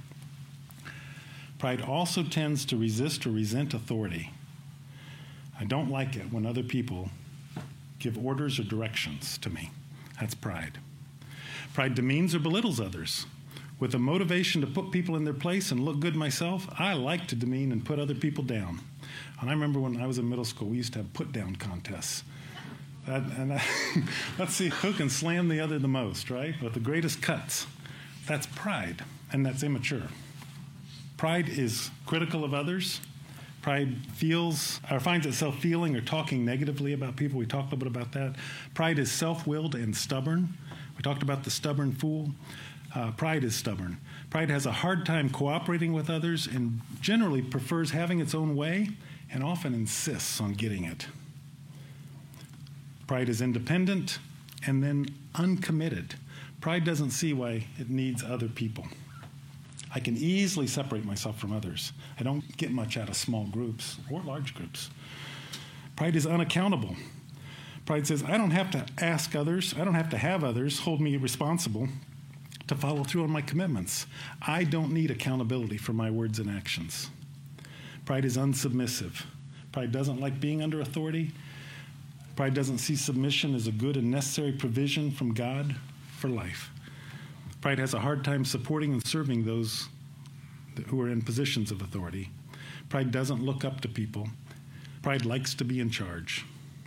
Pride also tends to resist or resent authority. I don't like it when other people give orders or directions to me. That's pride. Pride demeans or belittles others. With a motivation to put people in their place and look good myself, I like to demean and put other people down. And I remember when I was in middle school, we used to have put-down contests. That, and that, let's see who can slam the other the most, right? With the greatest cuts. That's pride, and that's immature. Pride is critical of others. Pride feels or finds itself feeling or talking negatively about people. We talked a little bit about that. Pride is self-willed and stubborn. We talked about the stubborn fool. Uh, pride is stubborn. Pride has a hard time cooperating with others and generally prefers having its own way and often insists on getting it. Pride is independent and then uncommitted. Pride doesn't see why it needs other people. I can easily separate myself from others. I don't get much out of small groups or large groups. Pride is unaccountable. Pride says, I don't have to ask others, I don't have to have others hold me responsible to follow through on my commitments. I don't need accountability for my words and actions. Pride is unsubmissive. Pride doesn't like being under authority. Pride doesn't see submission as a good and necessary provision from God for life. Pride has a hard time supporting and serving those who are in positions of authority. Pride doesn't look up to people. Pride likes to be in charge.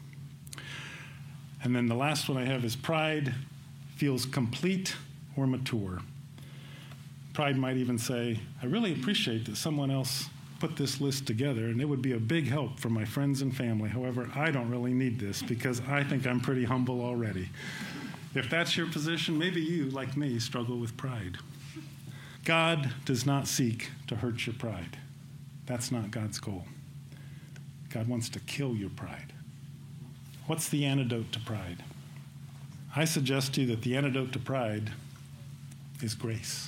And then the last one I have is pride feels complete or mature. Pride might even say, I really appreciate that someone else put this list together, and it would be a big help for my friends and family. However, I don't really need this because I think I'm pretty humble already. If that's your position, maybe you, like me, struggle with pride. God does not seek to hurt your pride. That's not God's goal. God wants to kill your pride. What's the antidote to pride? I suggest to you that the antidote to pride is grace.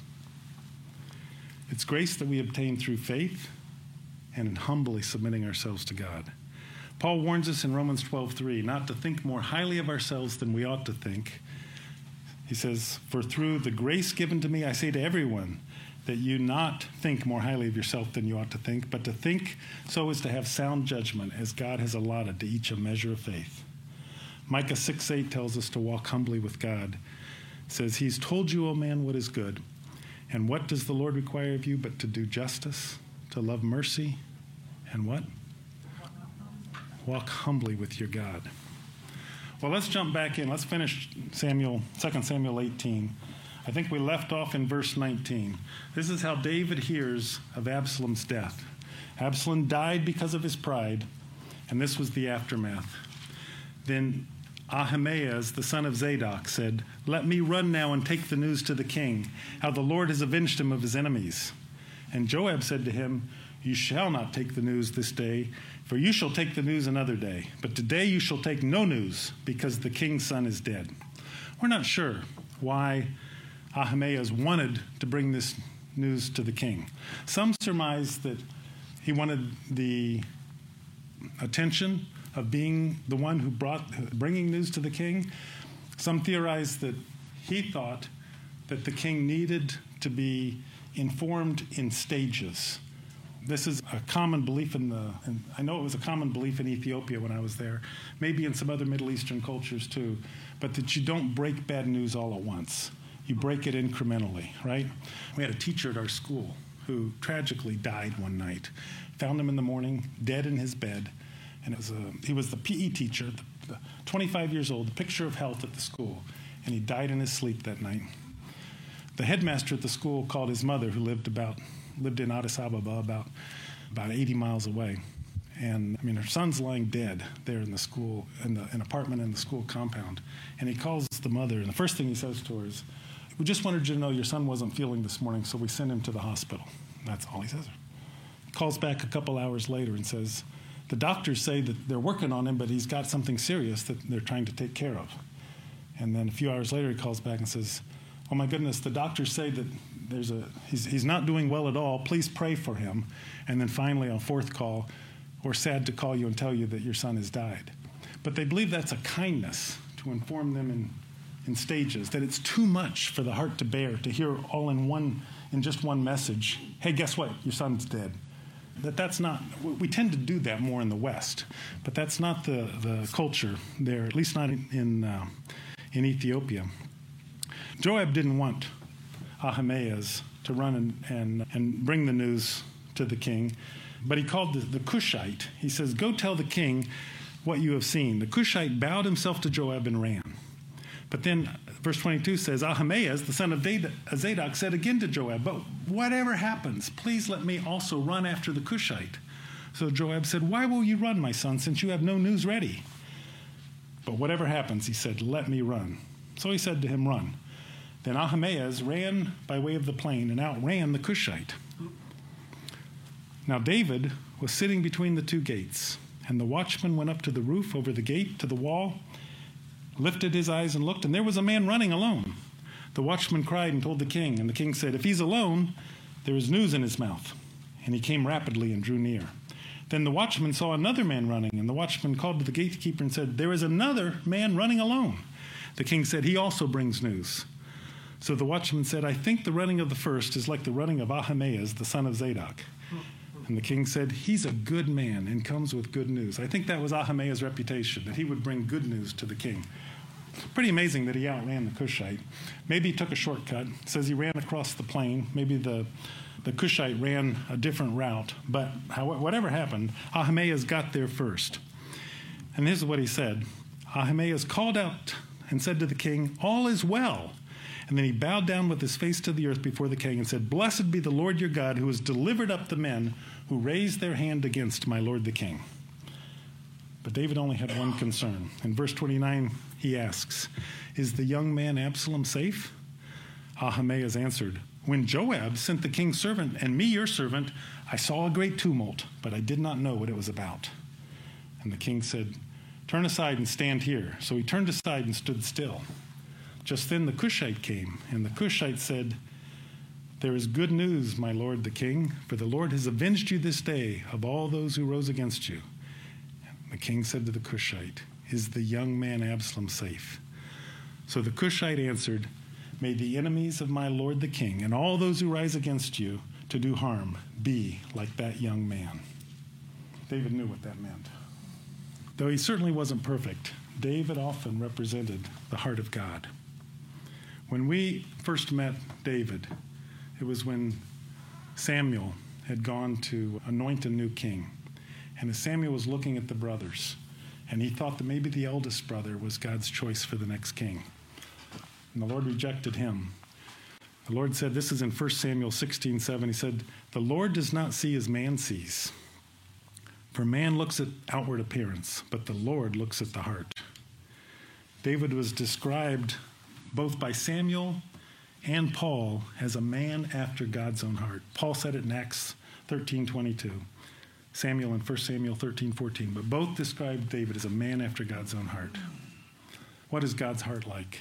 It's grace that we obtain through faith and in humbly submitting ourselves to God. Paul warns us in Romans twelve three not to think more highly of ourselves than we ought to think. He says, for through the grace given to me, I say to everyone that you not think more highly of yourself than you ought to think, but to think so as to have sound judgment as God has allotted to each a measure of faith. Micah six eight tells us to walk humbly with God. It says, he's told you, O man, what is good. And what does the Lord require of you but to do justice, to love mercy, and what? Walk humbly with your God. Well, let's jump back in. Let's finish Samuel, Second Samuel eighteen. I think we left off in verse nineteen. This is how David hears of Absalom's death. Absalom died because of his pride, and this was the aftermath. Then Ahimaaz, the son of Zadok, said, let me run now and take the news to the king, how the Lord has avenged him of his enemies. And Joab said to him, you shall not take the news this day, for you shall take the news another day. But today you shall take no news, because the king's son is dead. We're not sure why Ahimaaz wanted to bring this news to the king. Some surmise that he wanted the attention of being the one who brought bringing news to the king. Some theorize that he thought that the king needed to be informed in stages. This is a common belief in the, and I know it was a common belief in Ethiopia when I was there, maybe in some other Middle Eastern cultures too, but that you don't break bad news all at once. You break it incrementally, right? We had a teacher at our school who tragically died one night. Found him in the morning, dead in his bed, and it was a, he was the P E teacher, the, the twenty-five years old, the picture of health at the school, and he died in his sleep that night. The headmaster at the school called his mother, who lived about lived in Addis Ababa, about about eighty miles away. And I mean, her son's lying dead there in the school, in the an apartment in the school compound. And he calls the mother, and the first thing he says to her is, we just wanted you to know your son wasn't feeling this morning, so we sent him to the hospital. That's all he says. He calls back a couple hours later and says, the doctors say that they're working on him, but he's got something serious that they're trying to take care of. And then a few hours later, he calls back and says, oh my goodness, the doctors say that there's a he's, he's not doing well at all. Please pray for him. And then finally, on fourth call, we're sad to call you and tell you that your son has died. But they believe that's a kindness to inform them in, in stages, that it's too much for the heart to bear, to hear all in one, in just one message, hey, guess what? Your son's dead. That that's not, we tend to do that more in the West, but that's not the, the culture there, at least not in, in, uh, in Ethiopia. Joab didn't want Ahimaaz to run and, and, and bring the news to the king, but he called the, the Cushite. He says, go tell the king what you have seen. The Cushite bowed himself to Joab and ran. But then verse twenty-two says, Ahimaaz, the son of Zadok, said again to Joab, but whatever happens, please let me also run after the Cushite. So Joab said, why will you run, my son, since you have no news ready? But whatever happens, he said, let me run. So he said to him, run. Then Ahimaaz ran by way of the plain and outran the Cushite. Now David was sitting between the two gates, and the watchman went up to the roof over the gate to the wall, lifted his eyes and looked, and there was a man running alone. The watchman cried and told the king, and the king said, if he's alone, there is news in his mouth. And he came rapidly and drew near. Then the watchman saw another man running, and the watchman called to the gatekeeper and said, "There is another man running alone." The king said, "He also brings news." So the watchman said, "I think the running of the first is like the running of Ahimaaz, the son of Zadok." And the king said, "He's a good man and comes with good news." I think that was Ahimaaz's reputation, that he would bring good news to the king. Pretty amazing that he outran the Cushite. Maybe he took a shortcut. It says he ran across the plain. Maybe the, the Cushite ran a different route. But how, whatever happened, Ahimaaz got there first. And this is what he said. Ahimaaz called out and said to the king, "All is well." And then he bowed down with his face to the earth before the king and said, "Blessed be the Lord your God, who has delivered up the men who raised their hand against my lord the king." But David only had one concern. In verse twenty-nine, he asks, "Is the young man Absalom safe?" Ahimaaz answered, "When Joab sent the king's servant and me your servant, I saw a great tumult, but I did not know what it was about." And the king said, "Turn aside and stand here." So he turned aside and stood still. Just then the Cushite came, and the Cushite said, "There is good news, my lord the king, for the Lord has avenged you this day of all those who rose against you." The king said to the Cushite, "Is the young man Absalom safe?" So the Cushite answered, "May the enemies of my lord the king and all those who rise against you to do harm be like that young man." David knew what that meant. Though he certainly wasn't perfect, David often represented the heart of God. When we first met David, it was when Samuel had gone to anoint a new king. And as Samuel was looking at the brothers, and he thought that maybe the eldest brother was God's choice for the next king. And the Lord rejected him. The Lord said, this is in First Samuel sixteen seven, he said, "The Lord does not see as man sees. For man looks at outward appearance, but the Lord looks at the heart." David was described both by Samuel and Paul as a man after God's own heart. Paul said it in Acts thirteen twenty-two. Samuel in First Samuel thirteen fourteen. But both described David as a man after God's own heart. What is God's heart like?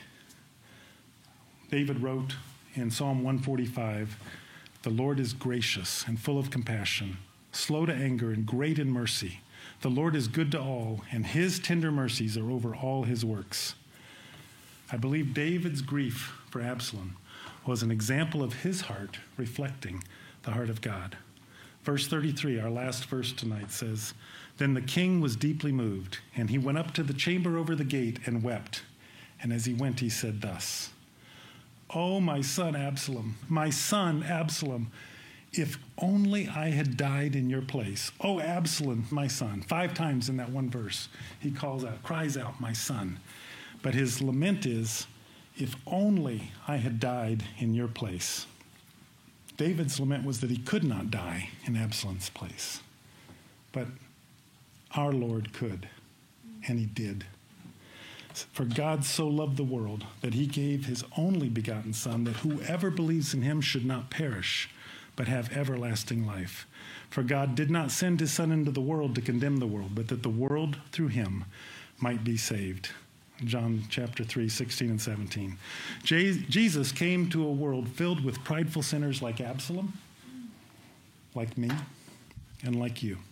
David wrote in Psalm one forty-five, "The Lord is gracious and full of compassion, slow to anger and great in mercy. The Lord is good to all, and his tender mercies are over all his works." I believe David's grief for Absalom was an example of his heart reflecting the heart of God. Verse thirty-three, our last verse tonight, says, "Then the king was deeply moved, and he went up to the chamber over the gate and wept. And as he went, he said thus, 'Oh, my son Absalom, my son Absalom, if only I had died in your place. Oh, Absalom, my son.'" Five times in that one verse, he calls out, cries out, "My son." But his lament is, "If only I had died in your place." David's lament was that he could not die in Absalom's place. But our Lord could, and he did. "For God so loved the world that he gave his only begotten Son, that whoever believes in him should not perish, but have everlasting life. For God did not send his Son into the world to condemn the world, but that the world through him might be saved." John chapter three, sixteen and seventeen. Jesus came to a world filled with prideful sinners like Absalom, like me, and like you.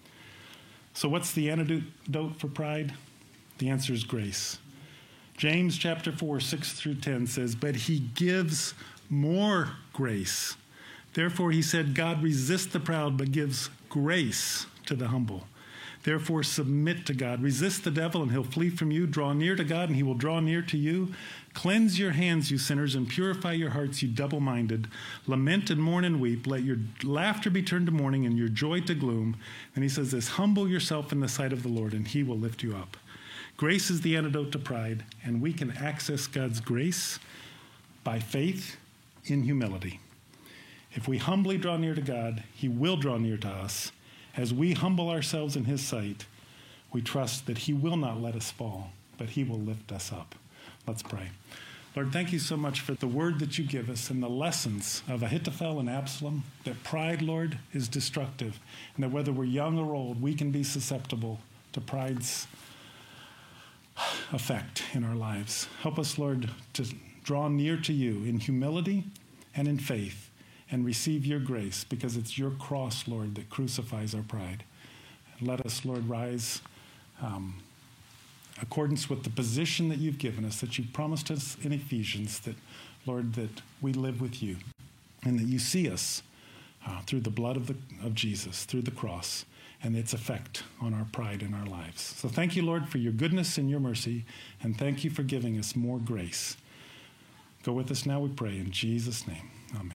So what's the antidote for pride? The answer is grace. James chapter four, six through ten says, "But he gives more grace. Therefore he said, God resists the proud, but gives grace to the humble. Therefore submit to God. Resist the devil, and he'll flee from you. Draw near to God, and he will draw near to you. Cleanse your hands, you sinners, and purify your hearts, you double-minded. Lament and mourn and weep. Let your laughter be turned to mourning and your joy to gloom." And he says this, "Humble yourself in the sight of the Lord, and he will lift you up." Grace is the antidote to pride, and we can access God's grace by faith in humility. If we humbly draw near to God, he will draw near to us. As we humble ourselves in his sight, we trust that he will not let us fall, but he will lift us up. Let's pray. Lord, thank you so much for the word that you give us and the lessons of Ahithophel and Absalom, that pride, Lord, is destructive, and that whether we're young or old, we can be susceptible to pride's effect in our lives. Help us, Lord, to draw near to you in humility and in faith, and receive your grace, because it's your cross, Lord, that crucifies our pride. Let us, Lord, rise um, accordance with the position that you've given us, that you've promised us in Ephesians, that, Lord, that we live with you and that you see us uh, through the blood of, the, of Jesus, through the cross, and its effect on our pride in our lives. So thank you, Lord, for your goodness and your mercy, and thank you for giving us more grace. Go with us now, we pray, in Jesus' name.